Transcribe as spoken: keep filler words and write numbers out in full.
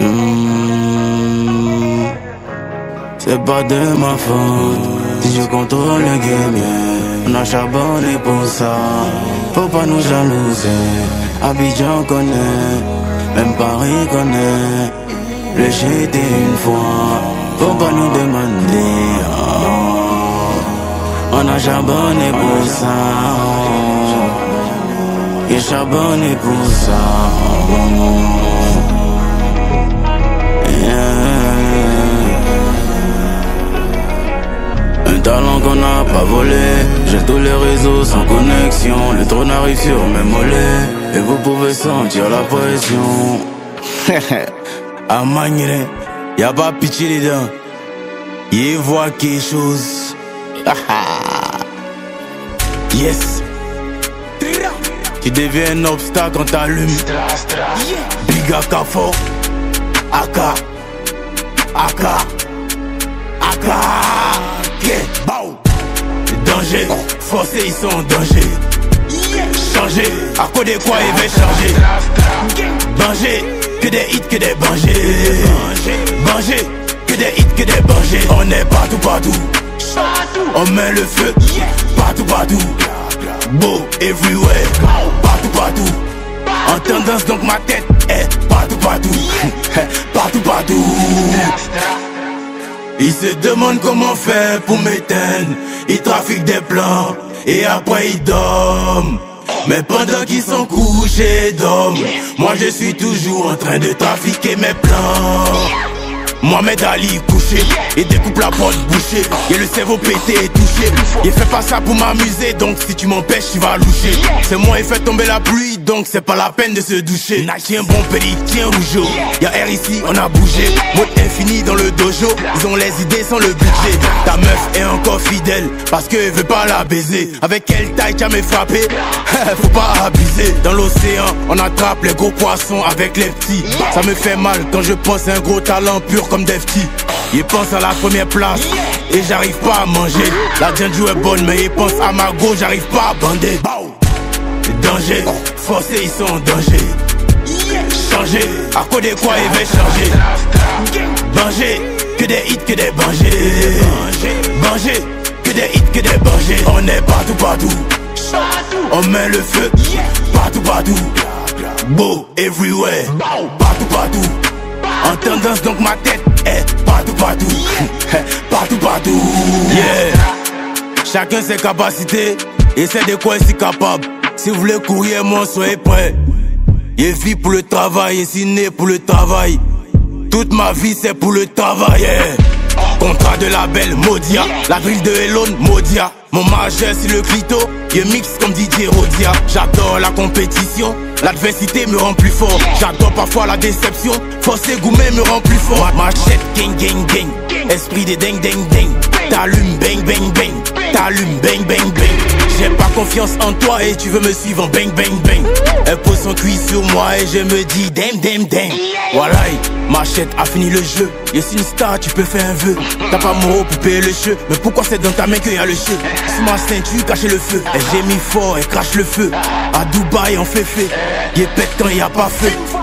Mmh. C'est pas de ma faute si je contrôle le game, yeah. On a charbonné pour ça. Faut pas nous jalouser. Abidjan connaît, même Paris connaît. Le j'ai été une fois. Faut pas nous demander. Oh. On a charbonné pour ça. Oh. Et charbonné pour ça. Oh. Un talent qu'on n'a pas volé. J'ai tous les réseaux sans connexion. Le trône arrive sur mes mollets. Et vous pouvez sentir la pression. À Magné, y'a pas pitié dedans. Il voit quelque chose. Yes. Tu deviens un obstacle quand t'allumes. Biga Kafo. Aka. Aka. Aka. Bow. Danger, forcés ils sont en danger. Changer, à cause de quoi il va changer. Danger, que des hits, que des bangers. Banger, que des hits, que des bangers. On est partout, partout. On met le feu, partout, partout. Beau, everywhere, partout, partout. En tendance donc ma tête est partout, partout. Partout, partout. Ils se demandent comment faire pour m'éteindre. Ils trafiquent des plans et après ils dorment. Mais pendant qu'ils sont couchés d'hommes, moi je suis toujours en train de trafiquer mes plans. Mohamed Ali couché, il découpe la porte bouchée. Y'a le cerveau pété et touché. Il fait pas ça pour m'amuser, donc si tu m'empêches tu vas loucher. C'est moi il fait tomber la pluie, donc c'est pas la peine de se doucher. Tiens bon pédi, tiens rougeau. Y'a R ici, on a bougé. Mode infini dans le dojo. Ils ont les idées sans le budget. Ta meuf est encore fidèle, parce qu'elle veut pas la baiser. Avec quelle taille tu as me frappé? Faut pas abuser. Dans l'océan, on attrape les gros poissons avec les petits. Ça me fait mal quand je pense à un gros talent pur comme Defty. Il pense à la première place et j'arrive pas à manger. La Django est bonne mais il pense à ma go, j'arrive pas à bander. Danger, forcés ils sont en danger. Changer, à cause de quoi il va changer. Banger, que des hits, que des bangers. Banger, que des hits, que des bangers. On est partout, partout. On met le feu, partout, partout. Beau, everywhere, partout, partout. En tendance donc ma tête est partout, partout. Partout, partout. Yeah. Chacun ses capacités et c'est de quoi il est capable. Si vous voulez courir, moi soyez prêts. Il vit pour le travail et si né pour le travail. Toute ma vie c'est pour le travail, yeah. Contrat de label Modia, la grille de Elon Modia. Mon majeur sur le clito, il mix comme Didier Rodia. J'adore la compétition, l'adversité me rend plus fort. J'adore parfois la déception, forcer gourmet me rend plus fort. Machette gang gang gang, esprit de ding ding ding. T'allumes bang bang bang, t'allumes bang bang bang. J'ai pas confiance en toi et tu veux me suivre en bang bang bang. Elle pose son cuit sur moi et je me dis damn damn damn. Voilà, Machette a fini le jeu. Y'a une star, tu peux faire un vœu. T'as pas mon pour payer le cheveu. Mais pourquoi c'est dans ta main qu'il y a le cheveu? Sous ma ceinture, cacher le feu. Elle gémit fort, elle crache le feu. À Dubaï, on fait fait. Y'a pète quand y'a pas feu.